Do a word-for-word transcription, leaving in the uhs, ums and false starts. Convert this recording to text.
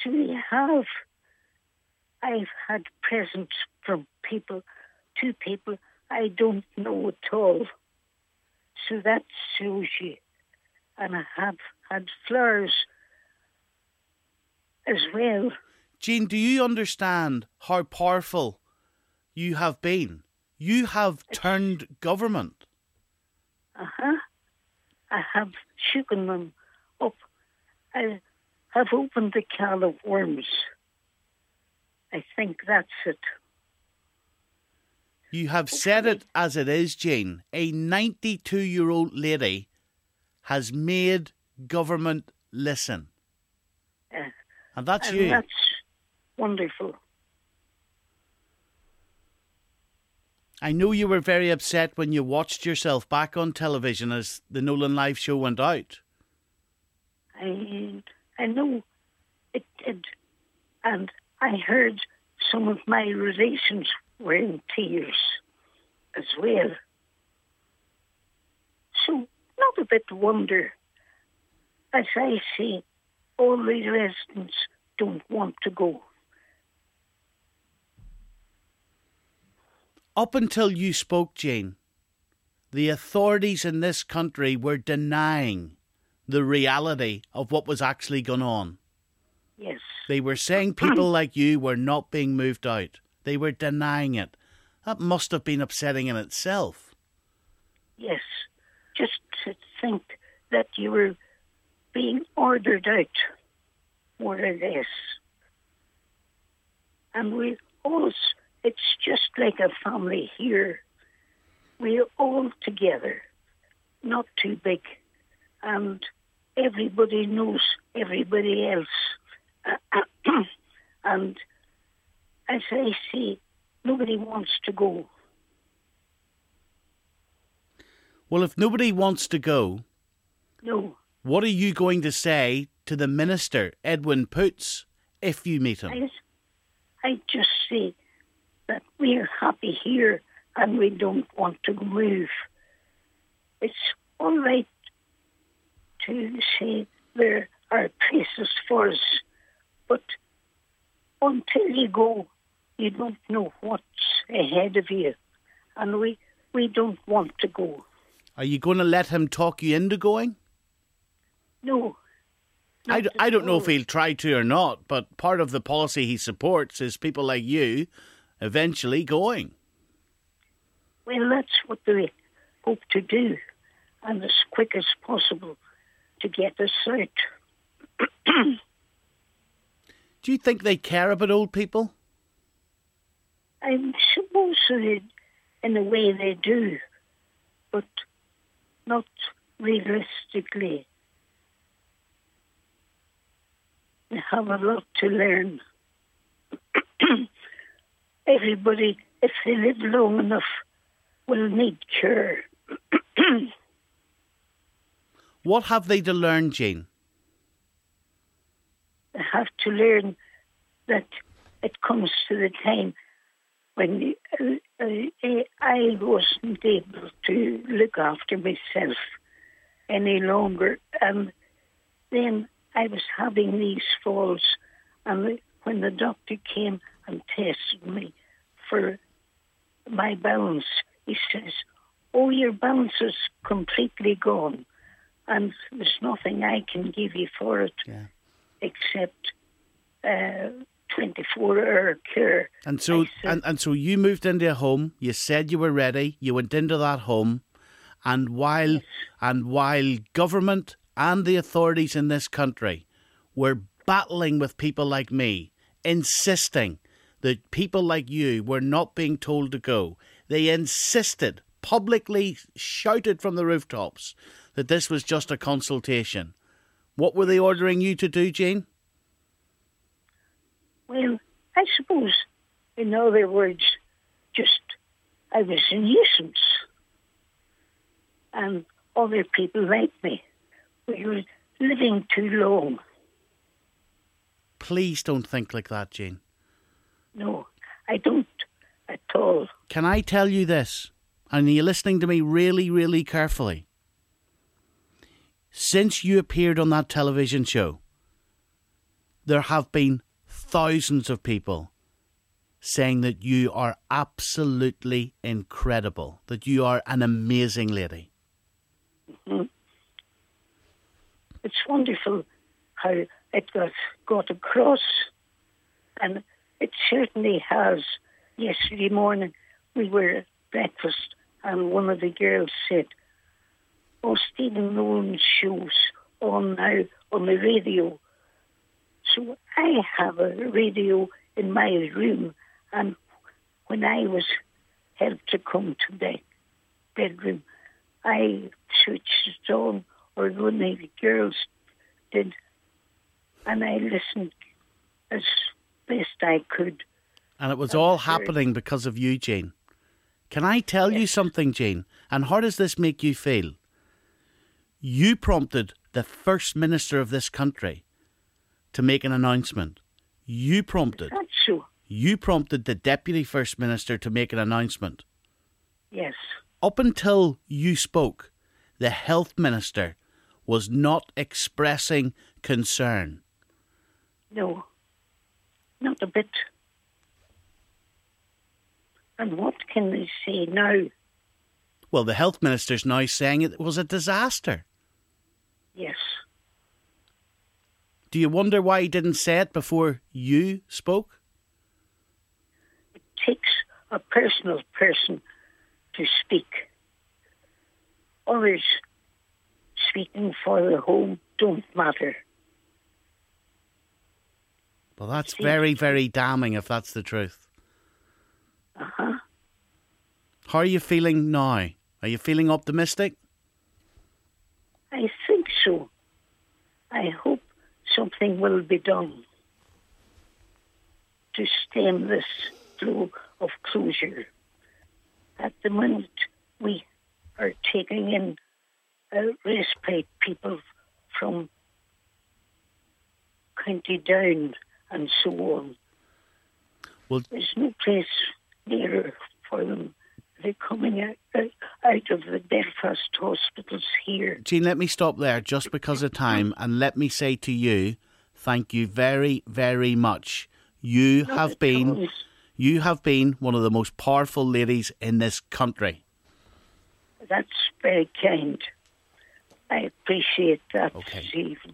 actually have. I've had presents from people, two people I don't know at all. So that shows you. And I have had flowers as well. Jean, do you understand how powerful you have been? You have turned government. Uh-huh. I have shaken them up. I have opened the can of worms. I think that's it. You have said it as it is, Jean. A ninety-two-year-old lady has made government listen. Uh, and that's and you. That's wonderful. I know you were very upset when you watched yourself back on television as the Nolan Live show went out. I I know it did. And I heard some of my relations were in tears as well. So, not a bit of wonder. As I say, all the residents don't want to go. Up until you spoke, Jane, the authorities in this country were denying the reality of what was actually going on. Yes. They were saying people like you were not being moved out. They were denying it. That must have been upsetting in itself. Yes. Just to think that you were being ordered out, more or less. And we all, it's just like a family here. We're all together, not too big. And everybody knows everybody else. And as I say, nobody wants to go. Well, if nobody wants to go, no. What are you going to say to the Minister, Edwin Poots, if you meet him? I, I just say that we're happy here and we don't want to move. It's all right to say there are places for us, but until you go, you don't know what's ahead of you, and we, we don't want to go. Are you going to let him talk you into going? No. I, d- I don't know if he'll try to or not, but part of the policy he supports is people like you eventually going. Well, that's what they hope to do, and as quick as possible to get us out. Do you think they care about old people? I suppose they, in a way they do, but not realistically. They have a lot to learn. Everybody, if they live long enough, will need care. What have they to learn, Jean? They have to learn that it comes to the time when uh, uh, I wasn't able to look after myself any longer. And then I was having these falls. And when the doctor came and tested me for my balance, he says, oh, your balance is completely gone. And there's nothing I can give you for it. Yeah. Except uh, twenty-four hour care. And so, said, and, and so you moved into a home. You said you were ready. You went into that home, and while yes. and while government and the authorities in this country were battling with people like me, insisting that people like you were not being told to go, they insisted, publicly shouted from the rooftops, that this was just a consultation. What were they ordering you to do, Jane? Well, I suppose, in other words, just I was a nuisance. And other people like me. We were living too long. Please don't think like that, Jane. No, I don't at all. Can I tell you this? And are you listening to me really, really carefully? Since you appeared on that television show, there have been thousands of people saying that you are absolutely incredible, that you are an amazing lady. Mm-hmm. It's wonderful how it got, got across, and it certainly has. Yesterday morning we were at breakfast and one of the girls said, "Oh, Stephen Nolan's shows on now on the radio." So I have a radio in my room, and when I was helped to come to the bedroom, I switched it on, or one of the girls did, and I listened as best I could. And it was all happening because of you, Jane. Can I tell yes. you something, Jane? And how does this make you feel? You prompted the First Minister of this country to make an announcement. You prompted. That's true. You prompted the Deputy First Minister to make an announcement. Yes. Up until you spoke, the Health Minister was not expressing concern. No, not a bit. And what can they say now? Well, the Health Minister's now saying it was a disaster. Yes. Do you wonder why he didn't say it before you spoke? It takes a personal person to speak. Others speaking for the home don't matter. Well, that's See? very, very damning if that's the truth. Uh-huh. How are you feeling now? Are you feeling optimistic? I think so. I hope something will be done to stem this flow of closure. At the moment, we are taking in uh, respite people from County Down and so on. Well, there's no place nearer for them. They're coming out, out of the Belfast hospitals here. Jean, let me stop there just because of time, and let me say to you, thank you very, very much. You Not have been, all. you have been one of the most powerful ladies in this country. That's very kind. I appreciate that, okay. Stephen.